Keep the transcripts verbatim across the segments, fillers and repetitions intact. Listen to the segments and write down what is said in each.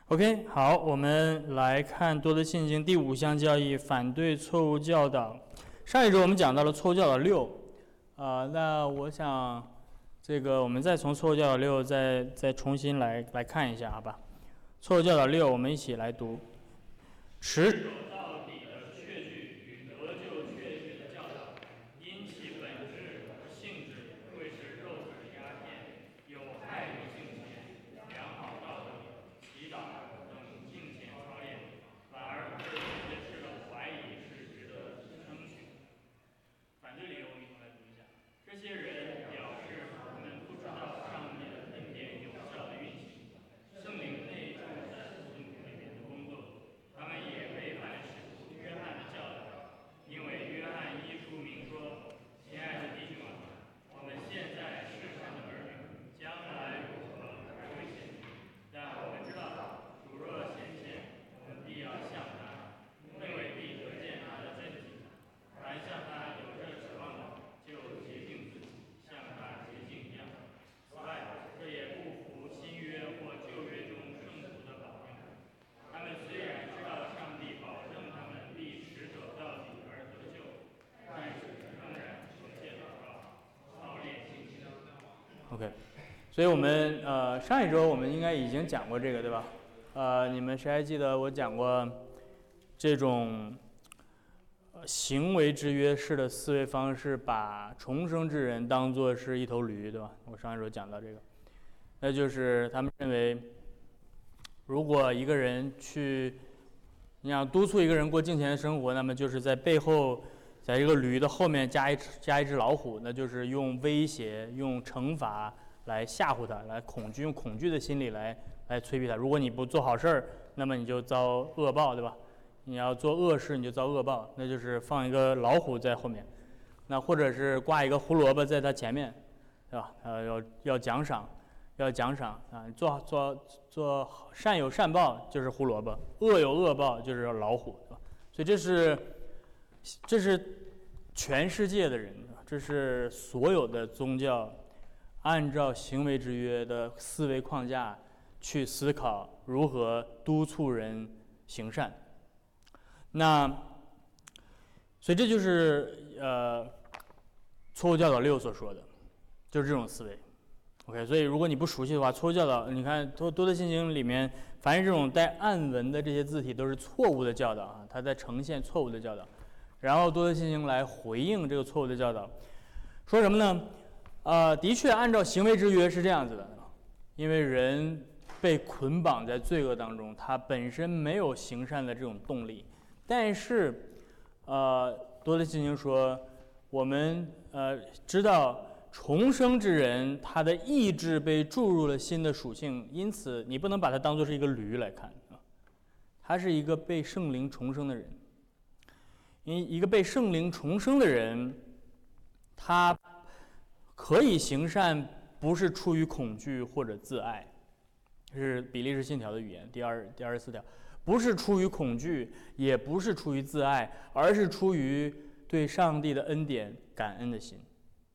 OK， 好，我们来看多德信经第五项教义，反对错误教导。上一周我们讲到了错误教导六，啊、呃，那我想这个我们再从错误教导六再再重新来来看一下，好吧？错误教导六，我们一起来读。持守到底的确据与得救确据的教导，因其本质和性质会使肉体鸦片有害于敬虔、良好道德、祈祷等敬虔操练，反而对这些事的怀疑是值得称许。反对理由我们一同来读一下。这些人表示他们不知道上帝的恩典有效的运行，圣灵内住在信徒里面的工作。他们也背叛使徒约翰的教导，因为约翰一书明说：“亲爱的弟兄啊，我们现在世上的儿女，将来如何还未显明，但我们知道，主若显现，我们必要向他，因为必得见他的真体。凡向他有这指望的，就洁净自己，像他洁净一样。此外，这也不符新约或旧约中圣徒的保证。他们虽然知道上帝保证他们必持守到底而得救，但是仍然凭借祷告操练信心。OK， 所以我们呃上一周我们应该已经讲过这个，对吧？呃，你们谁还记得我讲过这种呃行为制约式的思维方式，把重生之人当作是一头驴，对吧？我上一周讲到这个，那就是他们认为，如果一个人去，你想督促一个人过敬虔的生活，那么就是在背后，在这个驴的后面加一加一只老虎，那就是用威胁、用惩罚来吓唬他，来恐惧，用恐惧的心理来来催逼他。如果你不做好事儿，那么你就遭恶报，对吧？你要做恶事，你就遭恶报，那就是放一个老虎在后面，那或者是挂一个胡萝卜在他前面，对吧？呃，要要奖赏。要奖赏啊！做做做善有善报就是胡萝卜，恶有恶报就是老虎，对吧？所以这是这是全世界的人，这是所有的宗教按照行为制约的思维框架去思考如何督促人行善。那所以这就是呃错误教导六所说的，就是这种思维。OK， 所以如果你不熟悉的话，错误教导，你看多多德信经里面，凡是这种带暗文的这些字体都是错误的教导啊，它在呈现错误的教导。然后多德信经来回应这个错误的教导，说什么呢？呃，的确按照行为制约是这样子的，因为人被捆绑在罪恶当中，他本身没有行善的这种动力。但是，呃，多德信经说，我们呃知道。重生之人，他的意志被注入了新的属性，因此你不能把它当作是一个驴来看啊，他是一个被圣灵重生的人。因一个被圣灵重生的人，他可以行善，不是出于恐惧或者自爱，这是比利时信条的语言，第二第二十四条，不是出于恐惧，也不是出于自爱，而是出于对上帝的恩典感恩的心。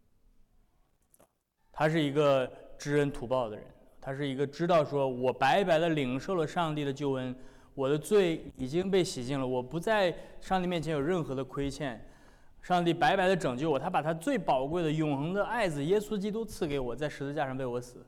他是一个知恩图报的人，他是一个知道说我白白的领受了上帝的救恩，我的罪已经被洗净了，我不在上帝面前有任何的亏欠，上帝白白的拯救我，他把他最宝贵的永恒的爱子耶稣基督赐给我，在十字架上为我死。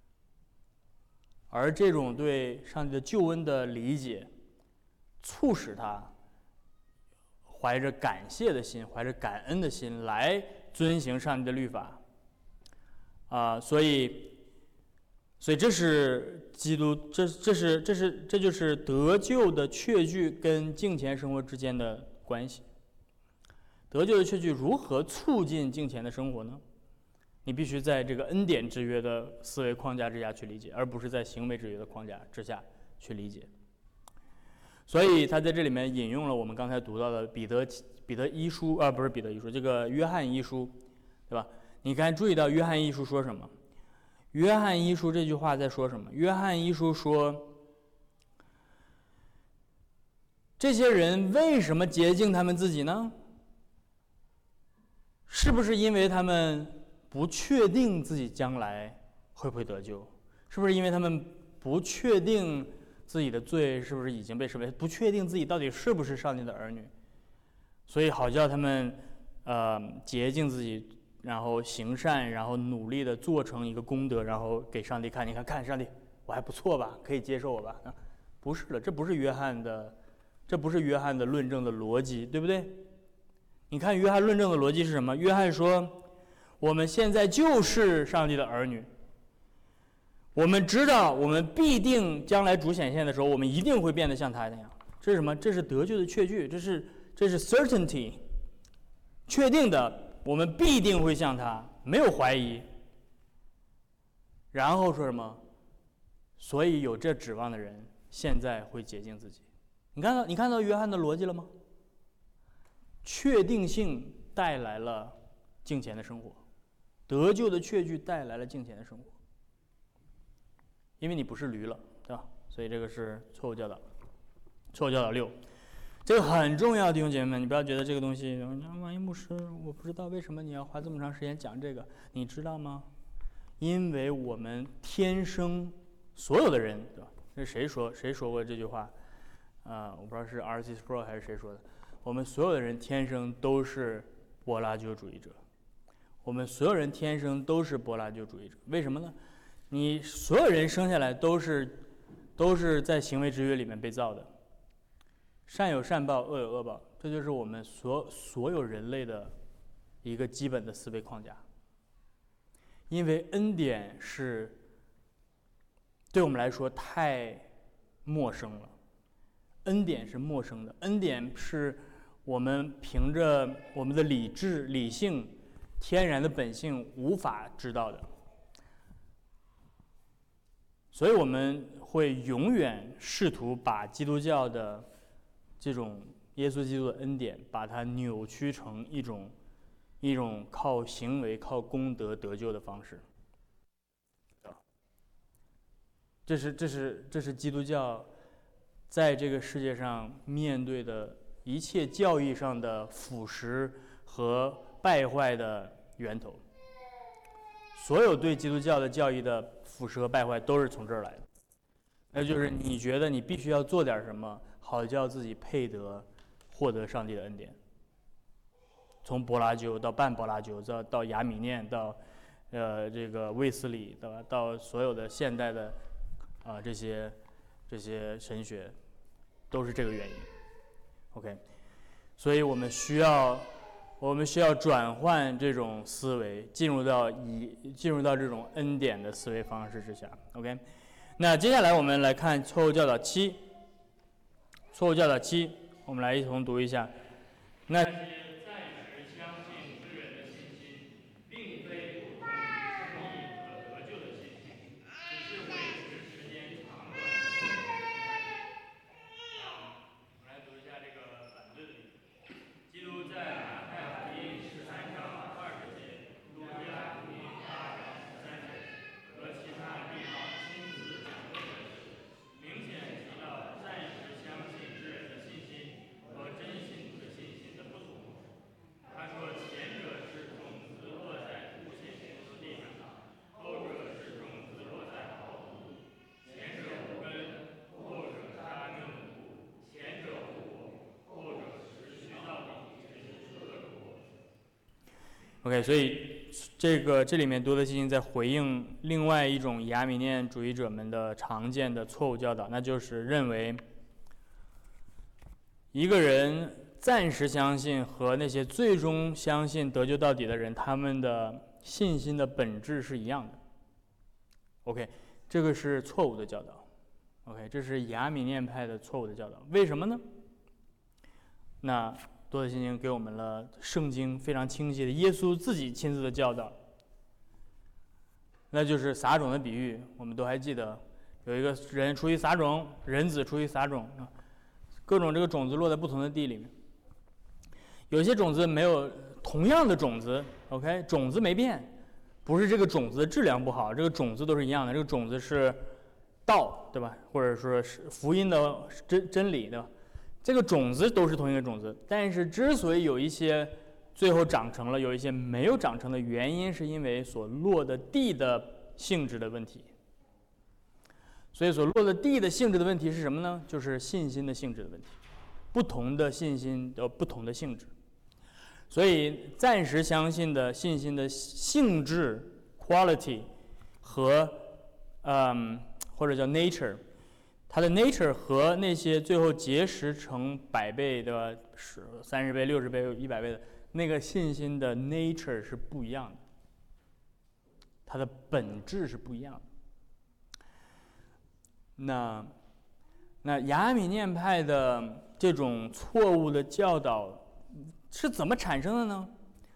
而这种对上帝的救恩的理解，促使他怀着感谢的心，怀着感恩的心来遵行上帝的律法。啊、呃，所以，所以这是基督，这这是这是这就是得救的确据跟敬虔生活之间的关系。得救的确据如何促进敬虔的生活呢？你必须在这个恩典制约的思维框架之下去理解，而不是在行为制约的框架之下去理解。所以他在这里面引用了我们刚才读到的彼得彼得一书啊，不是彼得一书，这个约翰一书，对吧？你看，注意到约翰一书说什么？约翰一书这句话在说什么？约翰一书说，这些人为什么洁净他们自己呢？是不是因为他们不确定自己将来会不会得救？是不是因为他们不确定自己的罪是不是已经被赦免，不确定自己到底是不是上帝的儿女，所以好叫他们呃洁净自己，然后行善，然后努力的做成一个功德，然后给上帝看，你看看上帝，我还不错吧，可以接受我吧？啊，不是的，这不是约翰的，这不是约翰的论证的逻辑，对不对？你看约翰论证的逻辑是什么？约翰说，我们现在就是上帝的儿女，我们知道我们必定将来主显现的时候，我们一定会变得像他那样。这是什么？这是得救的确据，这是这是 certainty， 确定的，我们必定会像他，没有怀疑。然后说什么？所以有这指望的人，现在会洁净自己。你看到你看到约翰的逻辑了吗？确定性带来了敬虔的生活，得救的确据带来了敬虔的生活。因为你不是驴了，对吧？所以这个是错误教导。错误教导六，这个很重要，弟兄姐妹们，你不要觉得这个东西，万一牧师，我不知道为什么你要花这么长时间讲这个，你知道吗？因为我们天生所有的人，对吧？这谁说谁说过这句话？啊、呃，我不知道是 R C Sproul 还是谁说的。我们所有的人天生都是柏拉图主义者，我们所有人天生都是柏拉图主义者。为什么呢？你所有人生下来都是都是在行为之约里面被造的，善有善报，恶有恶报，这就是我们所所有人类的一个基本的思维框架。因为恩典是对我们来说太陌生了，恩典是陌生的，恩典是我们凭着我们的理智、理性、天然的本性无法知道的。所以我们会永远试图把基督教的这种耶稣基督的恩典，把它扭曲成一种一种靠行为、靠功德得救的方式。这是这是这是基督教在这个世界上面对的一切教义上的腐蚀和败坏的源头。所有对基督教的教义的腐蚀和败坏都是从这儿来的，那就是你觉得你必须要做点什么，好叫自己配得获得上帝的恩典。从柏拉修到半柏拉修，到到亚米念，到呃这个卫斯理，到到所有的现代的啊、呃、这些这些神学，都是这个原因。OK， 所以我们需要。我们需要转换这种思维，进入到以进入到这种恩典的思维方式之下。OK， 那接下来我们来看错误教导七。错误教导七，我们来一同读一下。那些暂时相信之人的信心，并非普通生意和得救的信心，只是维持时间长短。好，我们来读一下这个反对的例子。基督在OK， 所以这个这里面多德信心在回应另外一种亚米念主义者们的常见的错误教导，那就是认为一个人暂时相信和那些最终相信得救到底的人，他们的信心的本质是一样的。OK， 这个是错误的教导。OK， 这是亚米念派的错误的教导。为什么呢？那多德信经给我们了圣经非常清晰的耶稣自己亲自的教导，那就是撒种的比喻。我们都还记得，有一个人出去撒种，人子出去撒种啊，各种这个种子落在不同的地里面。有些种子没有同样的种子 ，OK， 种子没变，不是这个种子的质量不好，这个种子都是一样的，这个种子是道，对吧？或者说是福音的真真理，对吧？这个种子都是同一个种子，但是之所以有一些最后长成了，有一些没有长成的原因，是因为所落的地的性质的问题。 所以所落的地的性质的问题是什么呢？就是信心的性质的问题，不同的信心有不同的性质。所以暂时相信的信心的性质 quality 和嗯或者叫 nature， 它的 nature 和那些最后结实成百倍的三十倍、六十倍、一百倍的那个信心的 nature 是不一样的，它的本质是不一样的。那那亚米念派的这种错误的教导是怎么产生的呢？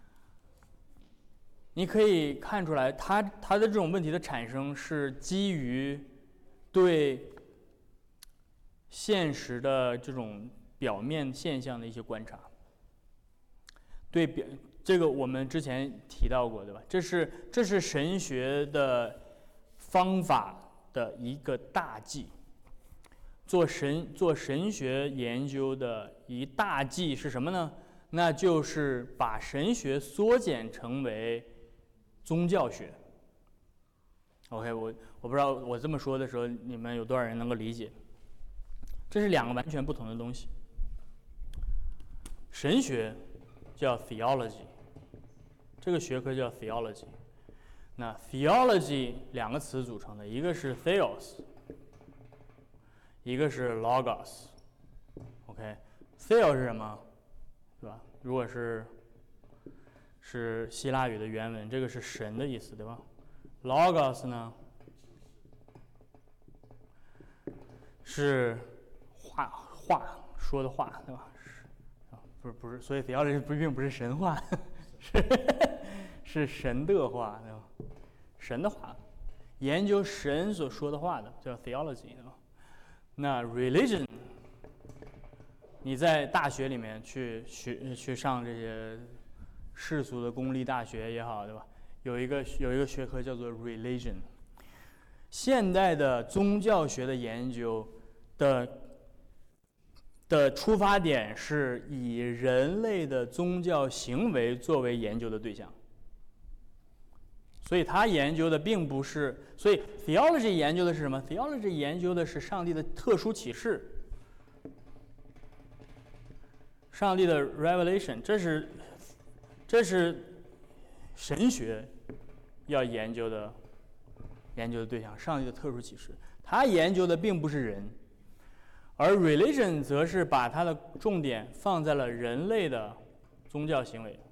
你可以看出来，他他的这种问题的产生是基于对现实的这种表面现象的一些观察。对表这个我们之前提到过，对吧？这是这是神学的方法的一个大忌。做神做神学研究的一大忌是什么呢？那就是把神学缩减成为宗教学。OK， 我我不知道我这么说的时候，你们有多少人能够理解？这是两个完全不同的东西。神学叫 theology， 这个学科叫 theology。那 theology 两个词组成的，一个是 theos， 一个是 logos。OK，theos 是什么？对吧？如果是是希腊语的原文，这个是神的意思，对吧 ？logos 呢是话话说的话，对吧？是啊，不是不是，所以 theology 不并不是神话，是是神的话，对吧？神的话，研究神所说的话的叫 theology， 对吧？那 religion。你在大学里面去学去上这些世俗的公立大学也好，对吧？有一个有一个学科叫做 religion。现代的宗教学的研究的的出发点是以人类的宗教行为作为研究的对象，所以他研究的并不是，所以 theology 研究的是什么 ？theology 研究的是上帝的特殊启示。上帝的 revelation， 这是这是神学要研究的研究的对象，上帝的特殊启示。他研究的并不是人，而 religion 则是把它的重点放在了人类的宗教行为。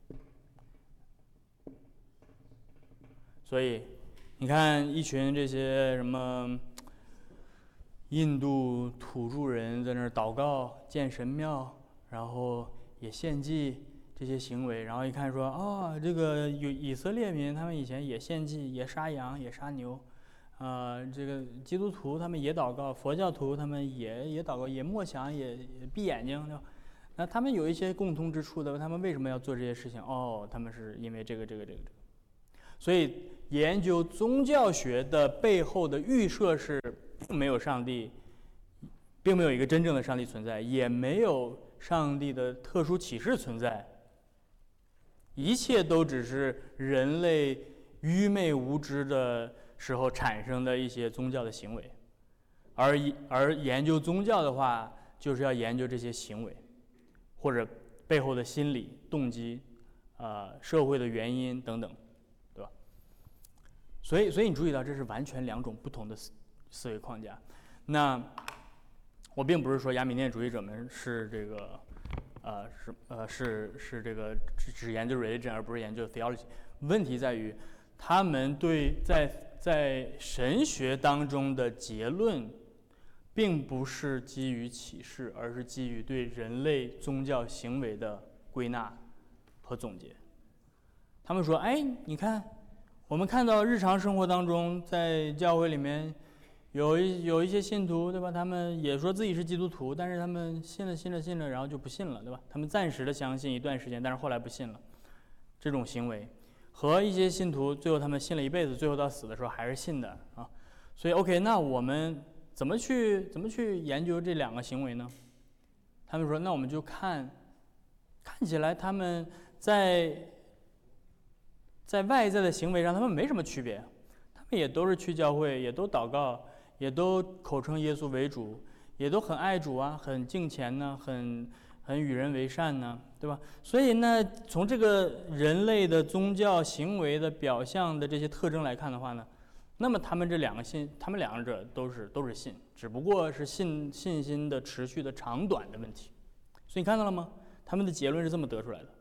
所以你看，一群这些什么印度土著人在那儿祷告、建神庙。然后也献祭这些行为，然后一看说，哦，这个有以色列民他们以前也献祭，也杀羊，也杀牛，啊、呃，这个基督徒他们也祷告，佛教徒他们也也祷告，也默想，也也闭眼睛，对吧？那他们有一些共通之处的，他们为什么要做这些事情？哦，他们是因为这个这个这个这个。所以研究宗教学的背后的预设是，并没有上帝，并没有一个真正的上帝存在，也没有上帝的特殊启示存在，一切都只是人类愚昧无知的时候产生的一些宗教的行为，而而研究宗教的话，就是要研究这些行为，或者背后的心理动机，呃，社会的原因等等，对吧？所以，所以你注意到，这是完全两种不同的思思维框架。那我并不是说亚米念主义者们是这个，呃，是呃是是这个只只研究 religion 而不是研究 theology。问题在于，他们对在在神学当中的结论，并不是基于启示，而是基于对人类宗教行为的归纳和总结。他们说：“哎，你看，我们看到日常生活当中，在教会里面。”有一有一些信徒，对吧？他们也说自己是基督徒，但是他们信了信了信了，然后就不信了，对吧？他们暂时的相信一段时间，但是后来不信了。这种行为和一些信徒最后他们信了一辈子，最后到死的时候还是信的啊。所以 OK， 那我们怎么去怎么去研究这两个行为呢？他们说，那我们就看，看起来他们在在外在的行为上，他们没什么区别，他们也都是去教会，也都祷告。 也都口称耶稣为主，也都很爱主啊，很敬虔呢，很很与人为善呢，对吧？所以呢，从这个人类的宗教行为的表象的这些特征来看的话呢，那么他们这两个信，他们两者都是都是信，只不过是信信心的持续的长短的问题。所以你看到了吗？他们的结论是这么得出来的，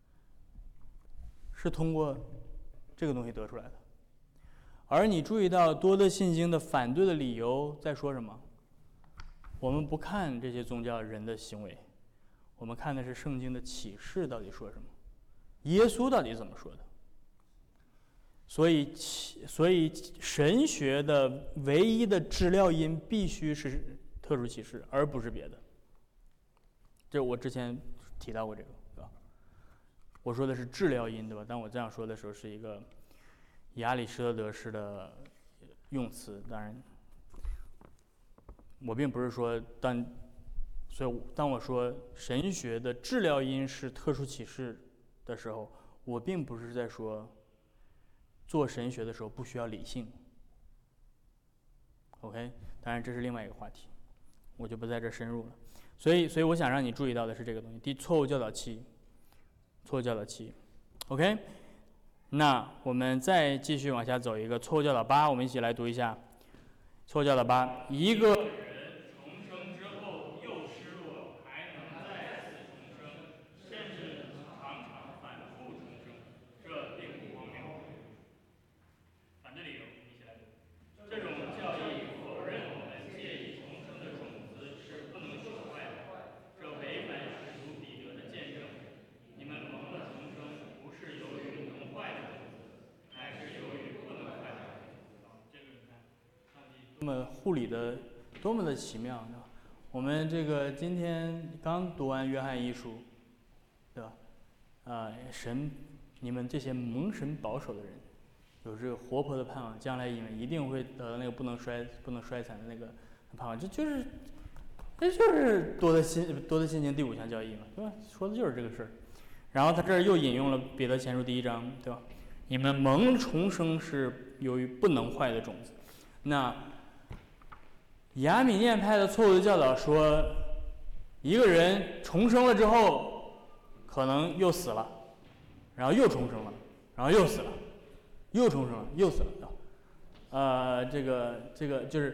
是通过这个东西得出来的。而你注意到多的信经的反对的理由在说什么？我们不看这些宗教人的行为，我们看的是圣经的启示到底说什么，耶稣到底怎么说的。所以，所以神学的唯一的治疗因必须是特殊启示，而不是别的。这我之前提到过这个，对吧？我说的是治疗因，对吧？当我这样说的时候，是一个亚里士多德式的用词。当然，我并不是说当，所以当我说神学的治疗因是特殊启示的时候，我并不是在说做神学的时候不需要理性。OK， 当然这是另外一个话题，我就不在这深入了。所以，所以我想让你注意到的是这个东西：第错误教导期，错误教导期。OK， 那我们再继续往下走一个错误教导八，我们一起来读一下错误教导八。一个人重生之后又失落，还能再次重生，甚至常常反复重生，这并不荒谬。反对理由，一起来读。这种教义否认我们借以重生的种子是不能朽坏的，这违反使徒彼得的见证。你们蒙了重生，不是由于能坏的种子，乃是由于不能坏的种子。这个你看，上帝多么护理的，多么的奇妙，对吧？我们这个今天刚读完约翰一书，对吧？啊、呃，神，你们这些蒙神保守的人，有这个活泼的盼望，将来你们一定会得到那个不能衰、不能衰残的那个盼望。这就是，这就是多的信多的信经第五项教义嘛，对吧？说的就是这个事儿。然后他这儿又引用了彼得前书第一章，对吧？你们蒙重生是由于不能坏的种子。那亚米念派的错误的教导说，一个人重生了之后，可能又死了，然后又重生了，然后又死了，又重生了，又死了，对吧？呃，这个这个就是，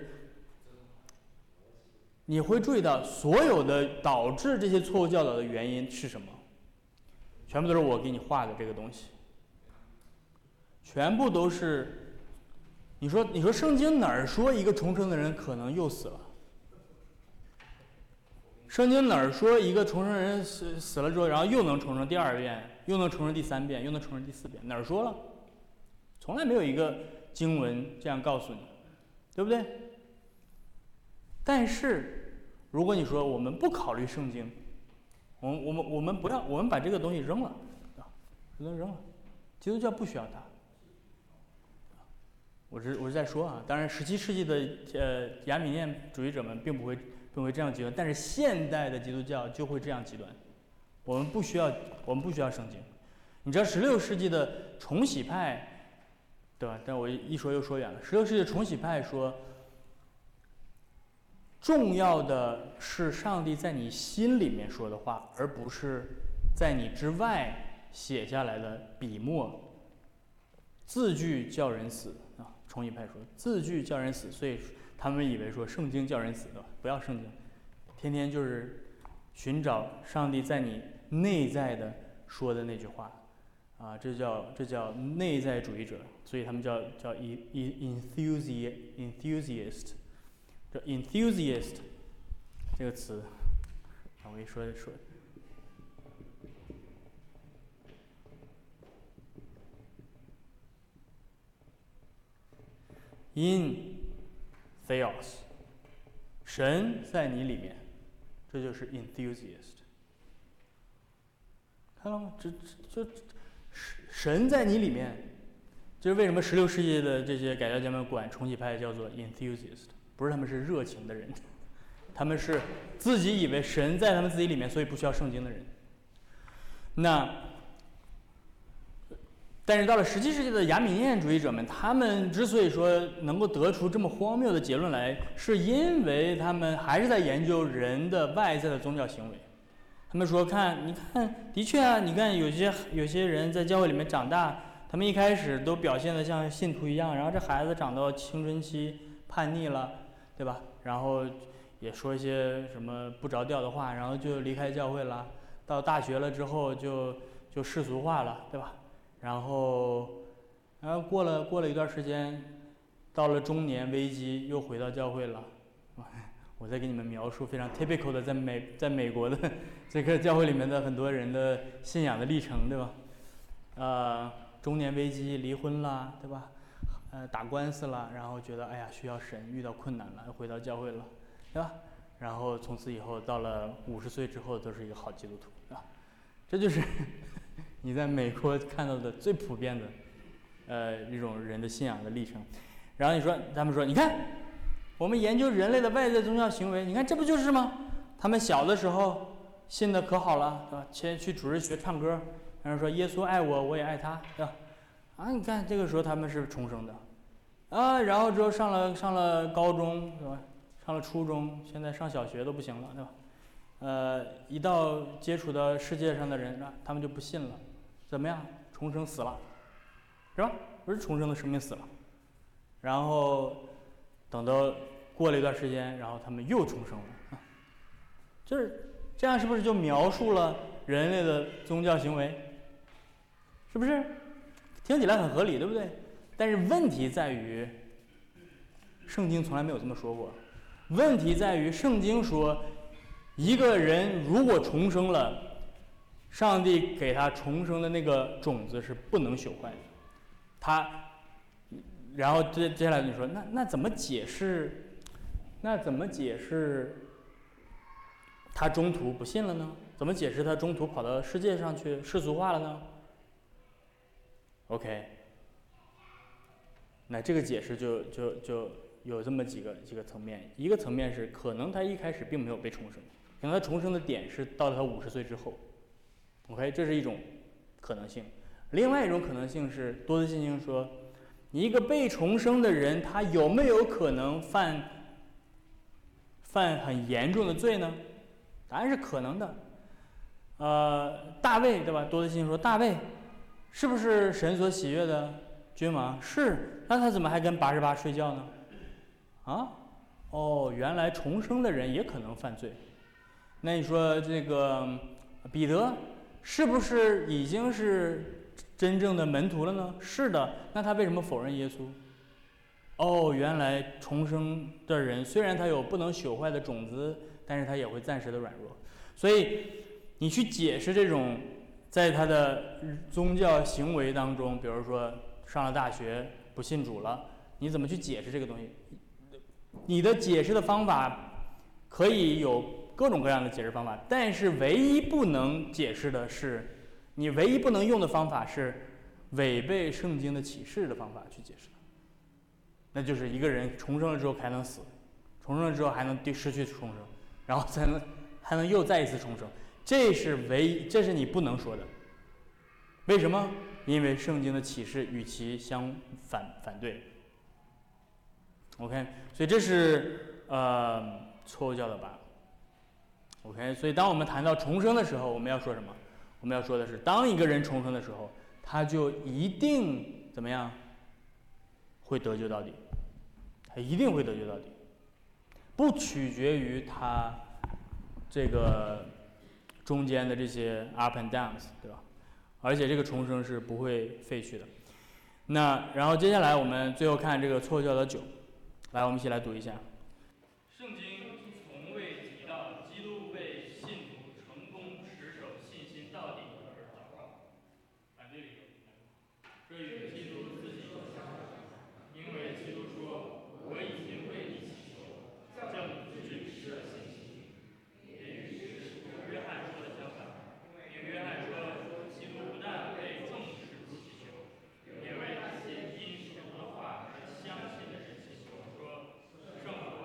你会注意到所有的导致这些错误教导的原因是什么？全部都是我给你画的这个东西，全部都是。你说，你说圣经哪儿说一个重生的人可能又死了？圣经哪儿说一个重生人死死了之后，然后又能重生第二遍，又能重生第三遍，又能重生第四遍？哪儿说了？从来没有一个经文这样告诉你，对不对？但是，如果你说我们不考虑圣经，我们我们我们不要，我们把这个东西扔了，啊，这东西扔了，基督教不需要它。我是我是在说啊，当然，十七世纪的呃亚米念主义者们并不会并不会这样极端，但是现代的基督教就会这样极端。我们不需要我们不需要圣经。你知道十六世纪的重洗派，对吧？但我一说又说远了。十六世纪的重洗派说，重要的是上帝在你心里面说的话，而不是在你之外写下来的笔墨。字句叫人死啊！重洗派说字句叫人死，所以他们以为说圣经叫人死，对吧？不要圣经，天天就是寻找上帝在你内在的说的那句话，啊，这叫这叫内在主义者，所以他们叫叫 enthusiast enthusiast， 这 enthusiast 这个词，啊，我给你说说。in theos， 神在你里面，这就是 enthusiast。看到吗？这这这神在你里面，这是为什么十六世纪的这些改教家们管重启派叫做 enthusiast， 不是他们是热情的人，他们是自己以为神在他们自己里面，所以不需要圣经的人。那但是到了十七世纪的亚米念主义者们，他们之所以说能够得出这么荒谬的结论来，是因为他们还是在研究人的外在的宗教行为。他们说，看，你看，的确啊，你看有些有些人在教会里面长大，他们一开始都表现得像信徒一样，然后这孩子长到青春期叛逆了，对吧？然后也说一些什么不着调的话，然后就离开教会了。到大学了之后就就世俗化了，对吧？然后，然后过了过了一段时间，到了中年危机，又回到教会了。我在给你们描述非常 typical 的在美在美国的这个教会里面的很多人的信仰的历程，对吧？呃，中年危机，离婚了，对吧？呃，打官司了，然后觉得哎呀需要神，遇到困难了，又回到教会了，对吧？然后从此以后到了五十岁之后都是一个好基督徒，对吧？这就是你在美国看到的最普遍的，呃，一种人的信仰的历程。然后你说，他们说，你看，我们研究人类的外在宗教行为，你看这不就是吗？他们小的时候信的可好了，对吧？先去主日学唱歌，然后说耶稣爱我，我也爱他，对吧？啊，你看这个时候他们是重生的，啊，然后之后上了上了高中，对吧？上了初中，现在上小学都不行了，对吧？呃，一到接触到世界上的人，他们就不信了，怎么样？重生死了，是吧？不是重生的生命死了，然后等到过了一段时间，然后他们又重生了，啊，就是这样，是不是就描述了人类的宗教行为？是不是？听起来很合理，对不对？但是问题在于，圣经从来没有这么说过。问题在于，圣经说，一个人如果重生了，上帝给他重生的那个种子是不能朽坏的。他，然后接接下来你说，那那怎么解释？那怎么解释他中途不信了呢？怎么解释他中途跑到世界上去世俗化了呢 ？OK， 那这个解释就就就有这么几个几个层面。一个层面是，可能他一开始并没有被重生，可能他重生的点是到了他五十岁之后。OK， 这是一种可能性。另外一种可能性是，多次信经说，一个被重生的人，他有没有可能犯犯很严重的罪呢？答案是可能的。呃，大卫对吧？多次信经说，大卫是不是神所喜悦的君王？是，那他怎么还跟八十八睡觉呢？啊？哦，原来重生的人也可能犯罪。那你说这个彼得是不是已经是真正的门徒了呢？是的，那他为什么否认耶稣？哦，原来重生的人虽然他有不能朽坏的种子，但是他也会暂时的软弱。所以你去解释这种在他的宗教行为当中，比如说上了大学不信主了，你怎么去解释这个东西？你的解释的方法可以有各种各样的解释方法，但是唯一不能解释的是，你唯一不能用的方法是违背圣经的启示的方法去解释，那就是一个人重生了之后还能死，重生了之后还能失去重生，然后才能还能又再一次重生，这是唯一，这是你不能说的。为什么？因为圣经的启示与其相反反对。OK， 所以这是呃错误教导吧。OK， 所以当我们谈到重生的时候，我们要说什么？我们要说的是，当一个人重生的时候，他就一定怎么样？会得救到底，他一定会得救到底，不取决于他这个中间的这些 up and downs， 对吧？而且这个重生是不会废去的。那然后接下来我们最后看这个错误教导九，来，我们一起来读一下。圣经从未提到基督为信徒成功持守信心到底而祷告。反对理由，这与基督自己相反，因为基督说：“我已经为你祈求，叫你自己失了信心。”也与约翰说的相反，因为约翰说，基督不但为众使徒祈求，也为那些因神的话而相信的人祈求，说：“圣母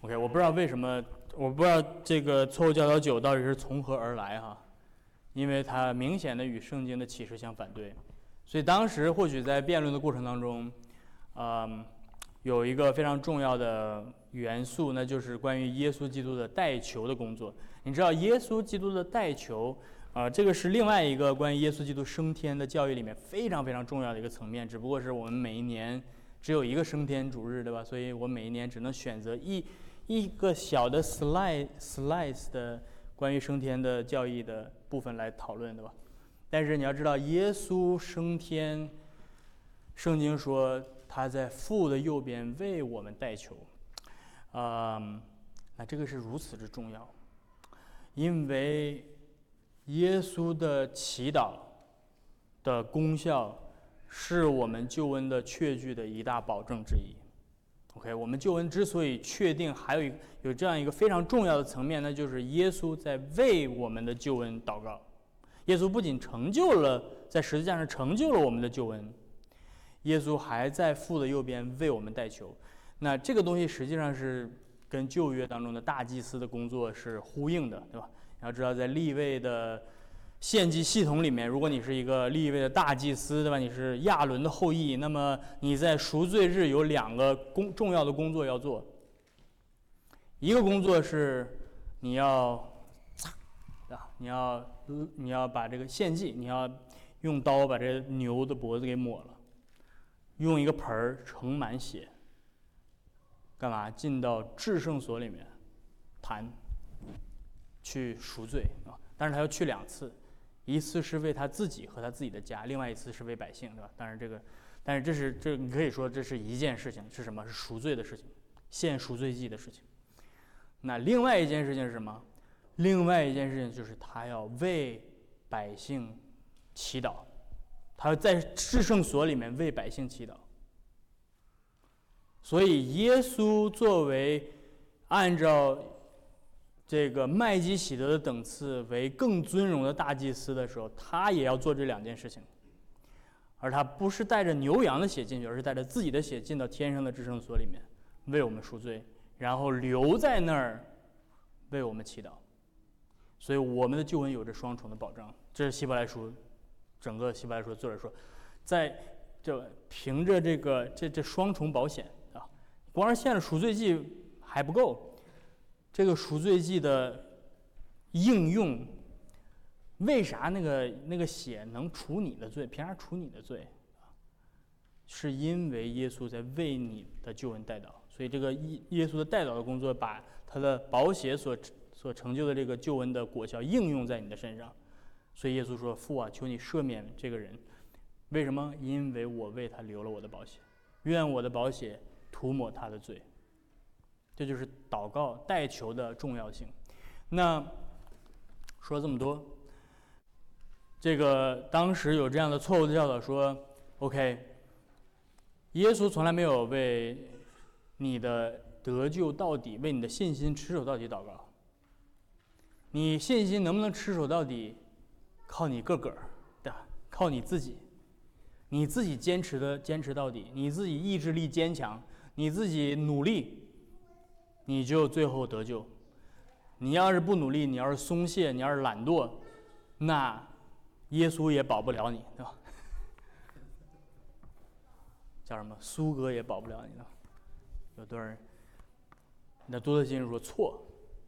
OK， 我不知道为什么，我不知道这个错误教导九到底是从何而来哈，因为它明显的与圣经的启示相反对，所以当时或许在辩论的过程当中，嗯，有一个非常重要的元素，那就是关于耶稣基督的代求的工作。你知道耶稣基督的代求，啊、呃，这个是另外一个关于耶稣基督升天的教育里面非常非常重要的一个层面，只不过是我们每一年只有一个升天主日，对吧？所以我每一年只能选择一一个小的 slide slice 的关于升天的教义的部分来讨论，对吧？但是你要知道，耶稣升天，圣经说他在父的右边为我们代求，啊、嗯，那这个是如此之重要，因为耶稣的祈祷的功效是我们救恩的确据的一大保证之一。OK， 我们救恩之所以确定，还有一有这样一个非常重要的层面，那就是耶稣在为我们的救恩祷告。耶稣不仅成就了在十字架上成就了我们的救恩，耶稣还在父的右边为我们代求。那这个东西实际上是跟旧约当中的大祭司的工作是呼应的，对吧？你要知道，在利未的献祭系统里面，如果你是一个利未的大祭司，对吧？你是亚伦的后裔，那么你在赎罪日有两个工重要的工作要做。一个工作是你要，啊，你要你要把这个献祭，你要用刀把这牛的脖子给抹了，用一个盆儿盛满血，干嘛？进到至圣所里面坛去赎罪啊！但是他要去两次。一次是为他自己和他自己的家，另外一次是为百姓，对吧？当然这个，但是这是这你可以说这是一件事情，是什么？是赎罪的事情，献赎罪祭的事情。那另外一件事情是什么？另外一件事情就是他要为百姓祈祷，他要在至圣所里面为百姓祈祷。所以耶稣作为按照这个麦基洗德的等次为更尊荣的大祭司的时候，他也要做这两件事情，而他不是带着牛羊的血进去，而是带着自己的血进到天上的至圣所里面为我们赎罪，然后留在那儿为我们祈祷。所以我们的救恩有着双重的保障。这是希伯来书，整个希伯来书的作者说，在这凭着这个这这双重保险啊，光是献了赎罪祭还不够。这个赎罪祭的应用，为啥那个那个血能除你的罪？凭啥除你的罪？是因为耶稣在为你的救恩代祷，所以这个耶稣的代祷的工作，把他的宝血所所成就的这个救恩的果效应用在你的身上。所以耶稣说：“父啊，求你赦免这个人。为什么？因为我为他流了我的宝血，愿我的宝血涂抹他的罪。”这就是祷告代求的重要性。那说了这么多，这个当时有这样的错误的教导说 ，OK， 耶稣从来没有为你的得救到底，为你的信心持守到底祷告。你信心能不能持守到底，靠你个个儿，对吧？靠你自己，你自己坚持的坚持到底，你自己意志力坚强，你自己努力。你就最后得救。你要是不努力，你要是松懈，你要是懒惰，那耶稣也保不了你，对吧？叫什么？苏哥也保不了你呢。有段人，那多特金说错，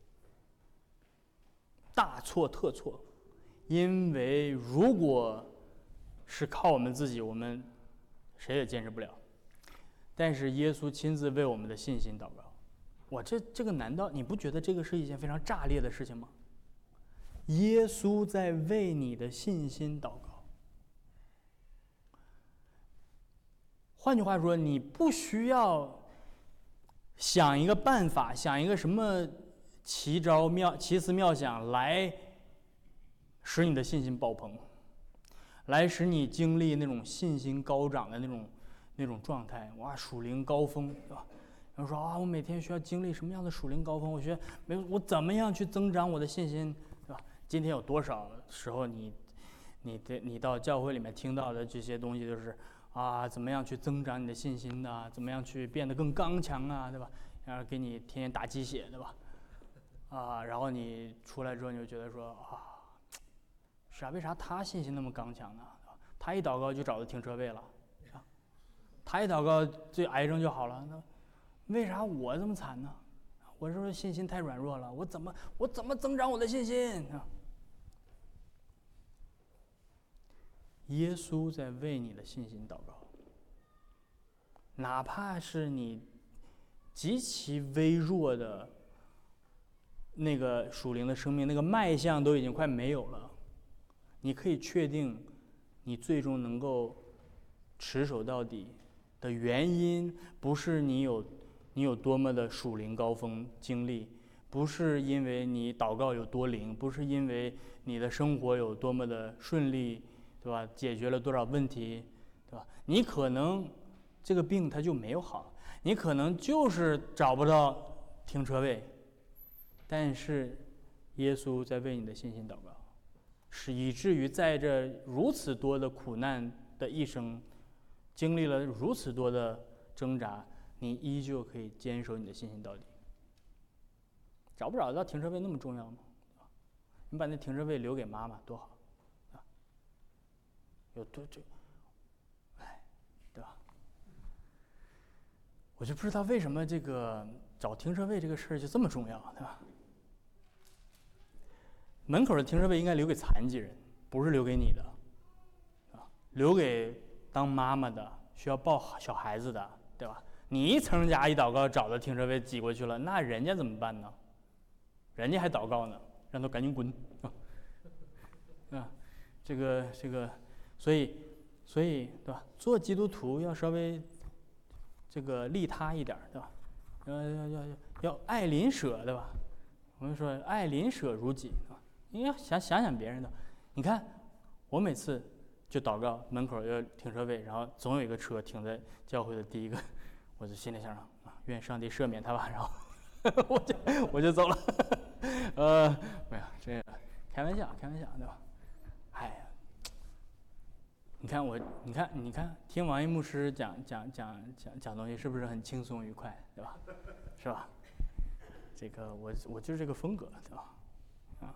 大错特错，因为如果是靠我们自己，我们谁也坚持不了。但是耶稣亲自为我们的信心祷告。哇，这这个难道你不觉得这个是一件非常炸裂的事情吗？耶稣在为你的信心祷告。换句话说，你不需要想一个办法，想一个什么奇招妙奇思妙想来使你的信心爆棚，来使你经历那种信心高涨的那种那种状态。哇，属灵高峰，对吧？然后说啊，我每天需要经历什么样的属灵高峰？我觉得没有，我怎么样去增长我的信心，对吧？今天有多少时候你，你的你到教会里面听到的这些东西，就是啊，怎么样去增长你的信心啊？怎么样去变得更刚强啊？对吧？ 然后给你天天打鸡血，对吧？啊，然后你出来之后你就觉得说啊，是啊，为啥他信心那么刚强呢？他一祷告就找到停车位了，啊，他一祷告这癌症就好了，那为啥我这么惨呢？我是不是信心太软弱了？我怎么我怎么增长我的信心啊？耶稣在为你的信心祷告，哪怕是你极其微弱的那个属灵的生命，那个脉象都已经快没有了，你可以确定，你最终能够持守到底的原因，不是你有你有多么的属灵高峰经历，不是因为你祷告有多灵，不是因为你的生活有多么的顺利，对吧？解决了多少问题，对吧？你可能这个病它就没有好，你可能就是找不到停车位，但是耶稣在为你的信心祷告，是以至于在这如此多的苦难的一生，经历了如此多的挣扎，你依旧可以坚守你的信心到底。找不找得到停车位那么重要吗？你把那停车位留给妈妈多好啊！有多这，哎，对吧？我就不知道为什么这个找停车位这个事儿就这么重要，对吧？门口的停车位应该留给残疾人，不是留给你的，啊，留给当妈妈的、需要抱小孩子的，对吧？你一层家一祷告找到停车位挤过去了，那人家怎么办呢？人家还祷告呢，让他赶紧滚啊！啊，这个这个，所以所以对吧？做基督徒要稍微这个利他一点，对吧？要要要要要爱邻舍，对吧？我们说爱邻舍如己啊，你要想想想别人的。你看，我每次就祷告，门口有停车位，然后总有一个车停在教会的第一个，我就心里想啊，愿上帝赦免他吧，然后我就我就走了。呃，没有，这个开玩笑，开玩笑，对吧？哎呀，你看我，你看，你看，听王一牧师讲讲讲讲讲东西，是不是很轻松愉快，对吧？是吧？这个我我就是这个风格，对吧？啊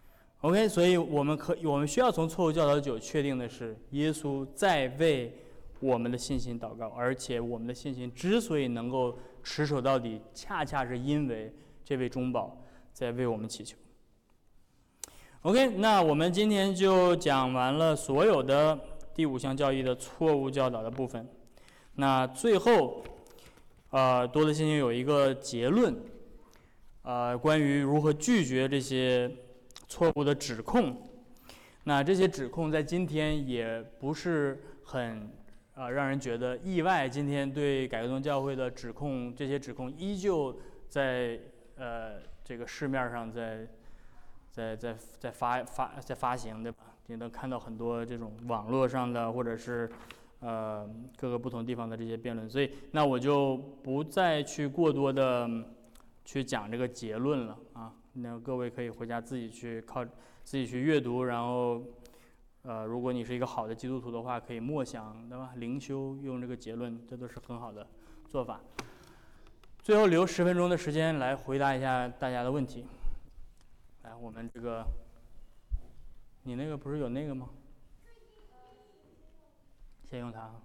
，OK， 所以我们可我们需要从错误教导九确定的是，耶稣在为我们的信心祷告，而且我们的信心之所以能够持守到底，恰恰是因为这位中保在为我们祈求。OK， 那我们今天就讲完了所有的第五项教义的错误教导的部分。那最后，呃，多的信心有一个结论，呃，关于如何拒绝这些错误的指控。那这些指控在今天也不是很呃让人觉得意外。今天对改革宗教会的指控，这些指控依旧在呃这个市面上在。在在在发发在发行，对吧？你能看到很多这种网络上的，或者是呃各个不同地方的这些辩论，所以那我就不再去过多的去讲这个结论了啊。那各位可以回家自己去靠自己去阅读，然后呃，如果你是一个好的基督徒的话，可以默想，对吧？灵修用这个结论，这都是很好的做法。最后留十分钟的时间来回答一下大家的问题。来，我们这个，你那个不是有那个吗？先用它。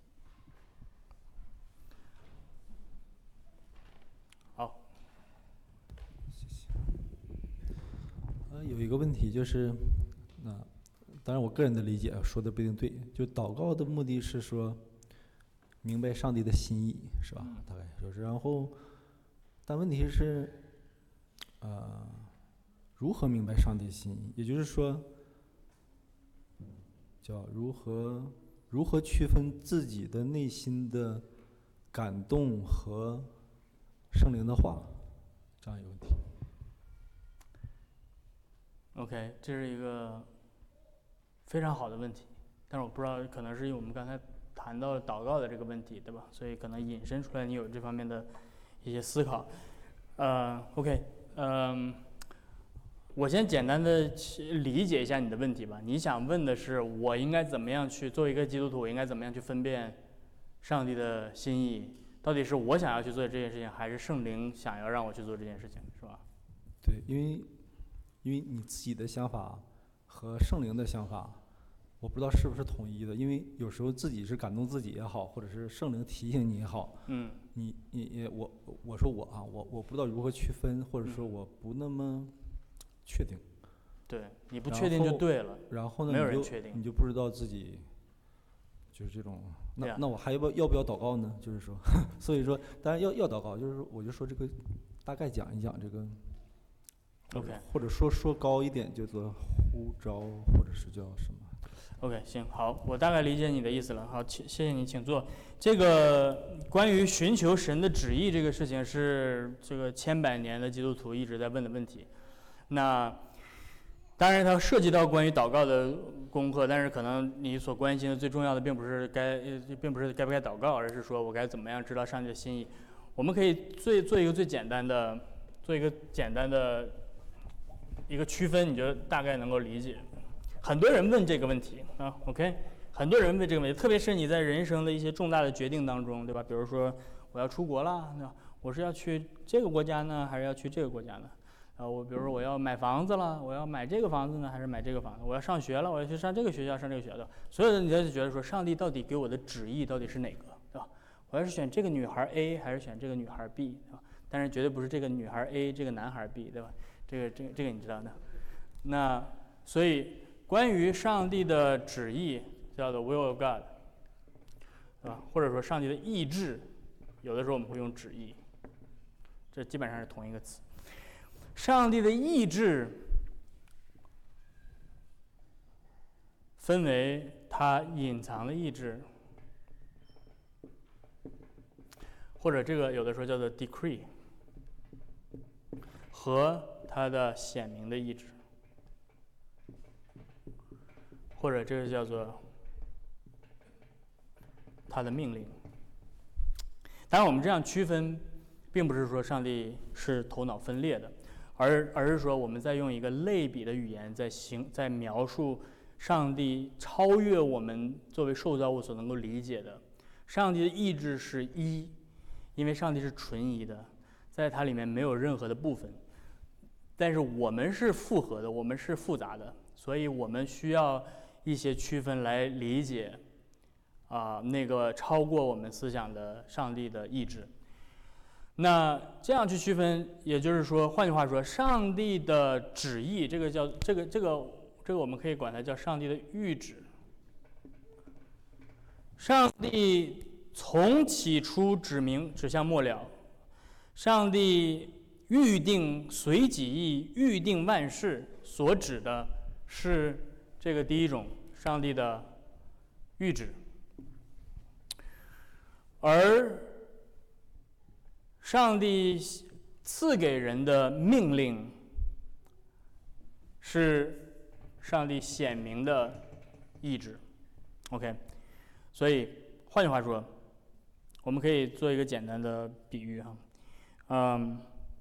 好。 谢谢。呃，有一个问题就是，那、呃、当然我个人的理解说的不一定对，就祷告的目的是说明白上帝的心意，是吧？ 嗯、 大概就是，然后，但问题是，呃。如何明白上帝心意？也就是说，叫如何如何区分自己的内心的感动和圣灵的话，这样一个问题。 OK， 这是一个非常好的问题，但是我不知道，可能是因为我们刚才谈到祷告的这个问题，对吧？所以可能引申出来你有这方面的一些思考。呃 ，OK， 嗯、呃。我先简单的理解一下你的问题吧。你想问的是，我应该怎么样去作为一个基督徒，我应该怎么样去分辨上帝的心意到底是我想要去做这件事情，还是圣灵想要让我去做这件事情，是吧？ 对，因为因为你自己的想法和圣灵的想法，我不知道是不是统一的，因为有时候自己是感动自己也好，或者是圣灵提醒你也好， 嗯， 你你你我我说我啊，我我不知道如何区分，或者说我不那么确定。 对，你不确定就对了。 然后呢， 没有人确定， 你就不知道自己就是这种。那、 啊、 那我还要不要要不要祷告呢？就是说，所以说，当然要要祷告，就是说，我就说这个大概讲一讲这个。 OK， 或者说说高一点叫做呼召，或者是叫什么 ？OK， 行，好，我大概理解你的意思了。好，谢谢谢你，请坐。这个关于寻求神的旨意这个事情，是这个千百年的基督徒一直在问的问题。那当然，它涉及到关于祷告的功课，但是可能你所关心的最重要的，并不是该，并不是该不该祷告，而是说我该怎么样知道上帝的心意。我们可以最做一个最简单的，做一个简单的一个区分，你就大概能够理解。很多人问这个问题啊 ，OK， 很多人问这个问题，特别是你在人生的一些重大的决定当中，对吧？比如说我要出国了，那我是要去这个国家呢，还是要去这个国家呢？啊，我比如说我要买房子了，我要买这个房子呢，还是买这个房子？我要上学了，我要去上这个学校，上这个学校的。所有的你就觉得说，上帝到底给我的旨意到底是哪个，对吧？我要是选这个女孩 A， 还是选这个女孩 B， 对吧？但是绝对不是这个女孩 A， 这个男孩 B， 对吧？这个这个这个你知道的。那所以关于上帝的旨意叫做 will of God， 对吧？或者说上帝的意志，有的时候我们会用旨意，这基本上是同一个词。上帝的意志分为他隐藏的意志，或者这个有的时候叫做 decree， 和他的显明的意志，或者这个叫做他的命令。当然我们这样区分并不是说上帝是头脑分裂的，而而是说我们在用一个类比的语言在形在描述上帝超越我们作为受造物所能够理解的。上帝的意志是一，因为上帝是纯一的，在它里面没有任何的部分。但是我们是复合的，我们是复杂的，所以我们需要一些区分来理解啊、呃、那个超过我们思想的上帝的意志。那这样去区分，也就是说，换句话说，上帝的旨意，这个叫这个这个这个我们可以管它叫上帝的谕旨。上帝从起初指明，指向末了。上帝预定随己意，预定万事，所指的是这个第一种上帝的谕旨，而上帝赐给人的命令是上帝显明的意志 ，OK， 所以换句话说，我们可以做一个简单的比喻哈，嗯，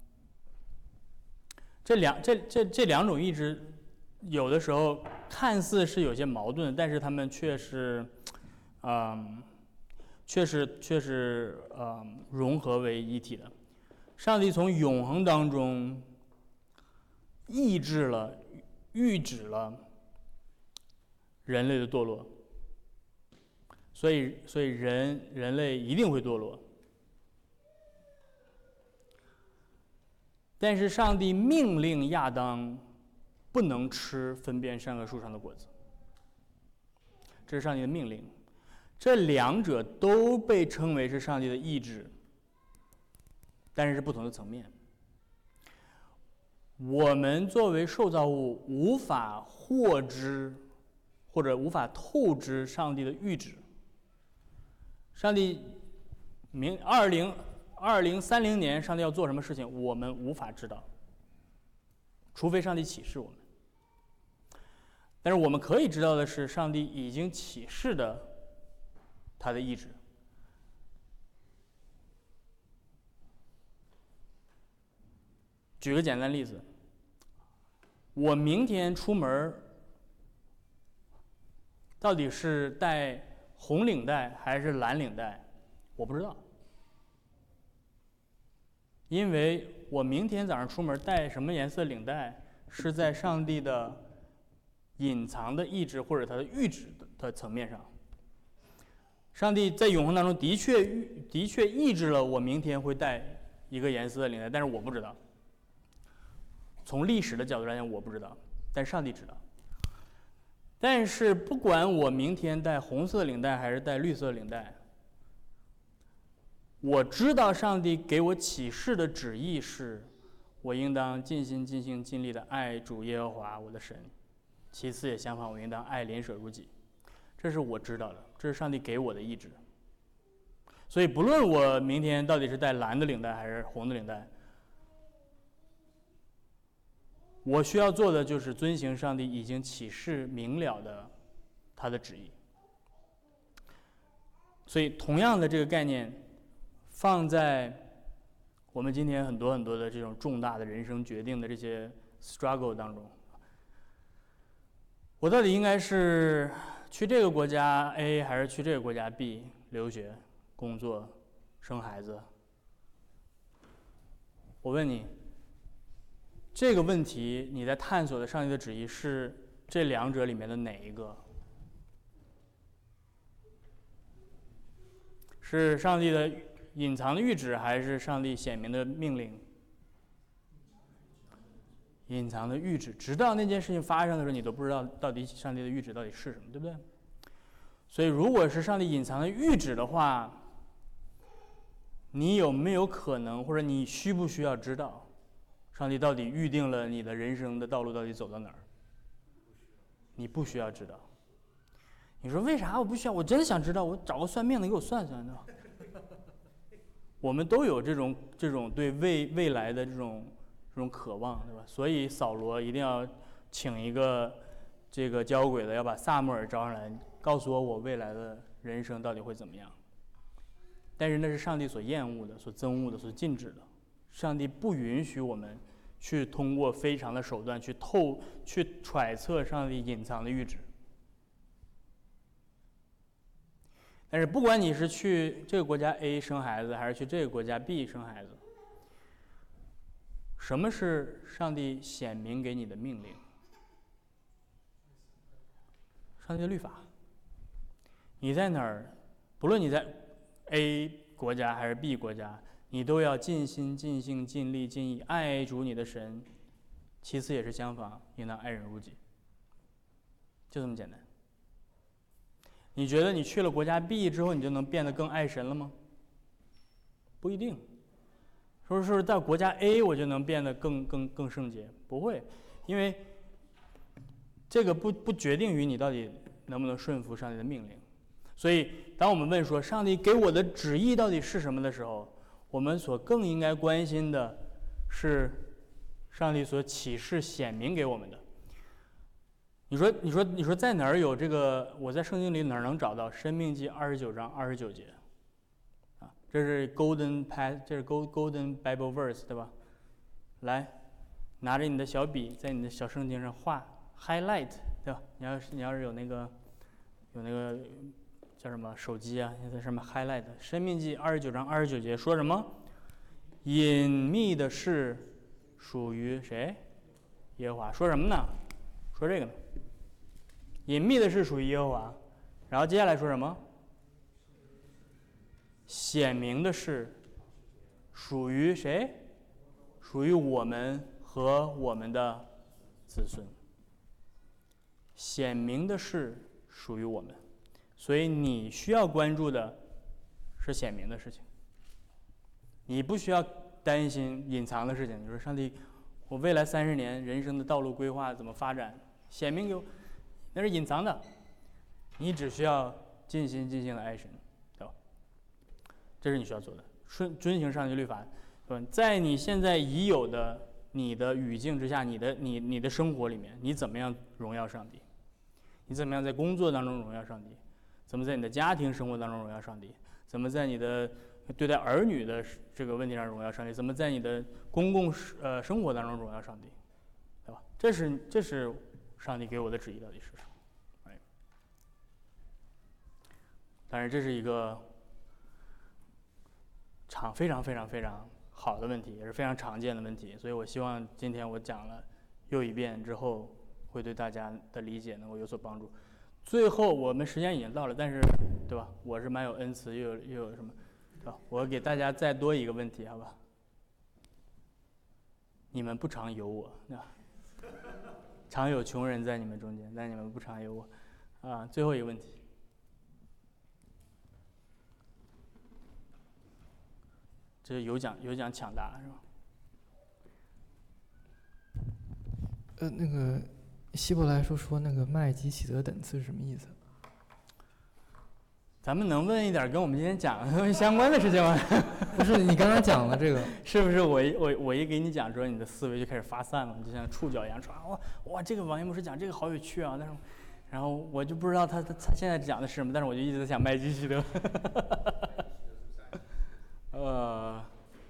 这两这这这两种意志有的时候看似是有些矛盾，但是他们却是，嗯。确实，确实，呃，融合为一体的。上帝从永恒当中抑制了、预指了人类的堕落，所以，所以人人类一定会堕落。但是，上帝命令亚当不能吃分辨善恶树上的果子，这是上帝的命令。这两者都被称为是上帝的意志，但是是不同的层面。我们作为受造物，无法获知或者无法透知上帝的谕旨。上帝明二零二零三零年，上帝要做什么事情，我们无法知道，除非上帝启示我们。但是我们可以知道的是，上帝已经启示的他的意志。举个简单例子，我明天出门到底是带红领带还是蓝领带，我不知道。 因为我明天早上出门带什么颜色领带，是在上帝的隐藏的意志或者他的预旨的层面上。上帝在永恒当中的确的确抑制了我明天会带一个颜色的领带，但是我不知道。从历史的角度来讲，我不知道，但上帝知道。但是不管我明天带红色领带还是带绿色领带，我知道上帝给我启示的旨意是，我应当尽心尽性尽力的爱主耶和华我的神，其次也相反，我应当爱邻舍如己。这是我知道的，这是上帝给我的意志。所以不论我明天到底是带蓝的领带还是红的领带，我需要做的就是遵行上帝已经启示明了的他的旨意。所以同样的这个概念放在我们今天很多很多的这种重大的人生决定的这些 struggle 当中，我到底应该是去这个国家 A 还是去这个国家 B 留学、工作、生孩子？我问你，这个问题你在探索的上帝的旨意是这两者里面的哪一个？是上帝的隐藏的谕旨，还是上帝显明的命令？隐藏的谕旨，直到那件事情发生的时候，你都不知道到底上帝的谕旨到底是什么，对不对？所以，如果是上帝隐藏的谕旨的话，你有没有可能，或者你需不需要知道，上帝到底预定了你的人生的道路到底走到哪儿？你不需要知道。你说为啥我不需要？我真想知道，我找个算命的给我算算的。我们都有这种这种对未未来的这种这种渴望，对吧？所以扫罗一定要请一个这个交鬼的，要把撒母耳招上来，告诉我我未来的人生到底会怎么样。但是那是上帝所厌恶的、所憎恶的、所禁止的。上帝不允许我们去通过非常的手段去透、去揣测上帝隐藏的谕旨。但是不管你是去这个国家 A 生孩子，还是去这个国家 B 生孩子，什么是上帝显明给你的命令？上帝的律法。你在哪儿，不论你在 A 国家还是 B 国家，你都要尽心尽性尽力尽意爱主你的神，其次也是相反，应当爱人如己。就这么简单。你觉得你去了国家 B 之后，你就能变得更爱神了吗？不一定。说是说到国家 A 我就能变得更更更圣洁？不会，因为这个不不决定于你到底能不能顺服上帝的命令。所以，当我们问说上帝给我的旨意到底是什么的时候，我们所更应该关心的是上帝所启示显明给我们的。你说，你说，你说，在哪儿有这个？我在圣经里哪儿能找到《申命记》二十九章二十九节？啊，这是 Golden Pass， 这是 Golden Bible Verse， 对吧？来，拿着你的小笔，在你的小圣经上画 highlight， 对吧？你要是你要是有那个有那个叫什么手机啊，你在上面 highlight，《申命记》二十九章二十九节说什么？隐秘的事属于谁？耶和华。说什么呢？说这个呢？隐秘的事属于耶和华，然后接下来说什么？显明的事属于谁？属于我们和我们的子孙。显明的事属于我们，所以你需要关注的是显明的事情，你不需要担心隐藏的事情。你说上帝，我未来三十年人生的道路规划怎么发展？显明给我，那是隐藏的，你只需要尽心尽性的爱神，对吧？这是你需要做的，顺遵行上帝律法，对吧？在你现在已有的你的语境之下，你的你你的生活里面，你怎么样荣耀上帝？你怎么样在工作当中荣耀上帝？怎么在你的家庭生活当中荣耀上帝？怎么在你的对待儿女的这个问题上荣耀上帝？怎么在你的公共呃生活当中荣耀上帝？对吧？这是这是。上帝给我的旨意到底是什么？哎，当然这是一个长非常非常非常好的问题，也是非常常见的问题。所以我希望今天我讲了又一遍之后，会对大家的理解能够有所帮助。最后我们时间已经到了，但是对吧？我是蛮有恩慈，又有又有什么，对吧？我给大家再多一个问题，好吧？你们不常有我，对吧？常有穷人在你们中间，但你们不常有我。啊，最后一个问题。这有奖有奖抢答是吧？ 呃，那个希伯来书说那个麦基洗德等次是什么意思？ 咱们能问一点跟我们今天讲的相关的事情吗？ 不是，你刚刚讲了这个， 是不是我一我我一给你讲之后，你的思维就开始发散了，就像触角一样，说哇哇这个王一牧师讲这个好有趣啊，但是然后我就不知道他他他现在讲的是什么，但是我就一直在想麦基洗德。呃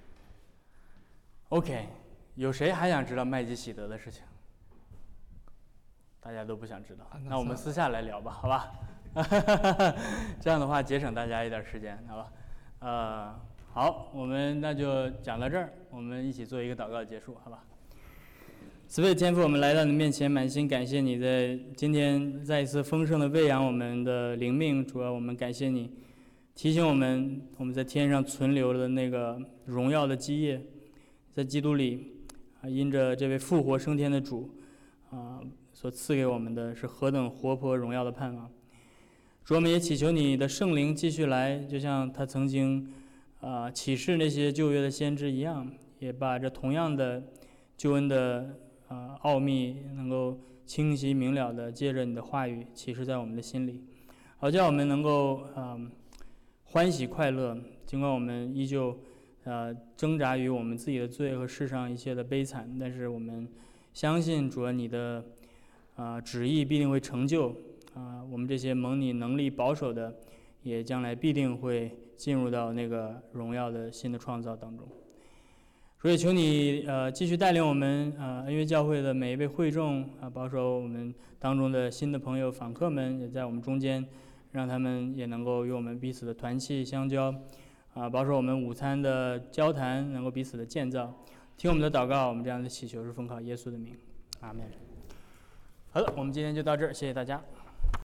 ，OK， 有谁还想知道麦基洗德的事情？大家都不想知道，那我们私下来聊吧，好吧？这样的话节省大家一点时间，好吧？呃，好，我们那就讲到这儿，我们一起做一个祷告结束，好吧？慈悲天父，我们来到你面前，满心感谢你在今天再一次丰盛的喂养我们的灵命，主要我们感谢你提醒我们，我们在天上存留的那个荣耀的基业，在基督里啊，因着这位复活升天的主啊所赐给我们的是何等活泼荣耀的盼望。主，我们也祈求你的圣灵继续来，就像他曾经啊启示那些旧约的先知一样，也把这同样的救恩的啊奥秘能够清晰明了的借着你的话语启示在我们的心里，好叫我们能够啊欢喜快乐，尽管我们依旧呃挣扎于我们自己的罪和世上一切的悲惨，但是我们相信主啊你的啊旨意必定会成就。啊，我们这些蒙你能力保守的，也将来必定会进入到那个荣耀的新的创造当中。所以求你呃继续带领我们啊恩约教会的每一位会众啊，保守我们当中的新的朋友访客们也在我们中间，让他们也能够与我们彼此的团契相交啊，保守我们午餐的交谈能够彼此的建造。听我们的祷告，我们这样的祈求是奉靠耶稣的名，阿门。好的，我们今天就到这儿，谢谢大家。